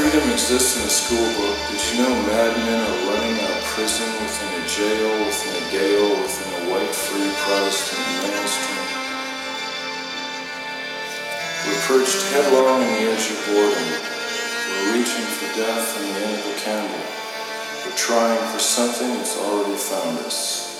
freedom exists in a school book, did you know madmen are running our prison within a jail, within a gale, within a white free Protestant maelstrom? We're perched headlong on the edge of boredom. We're reaching for death in the end of the candle. We're trying for something that's already found us.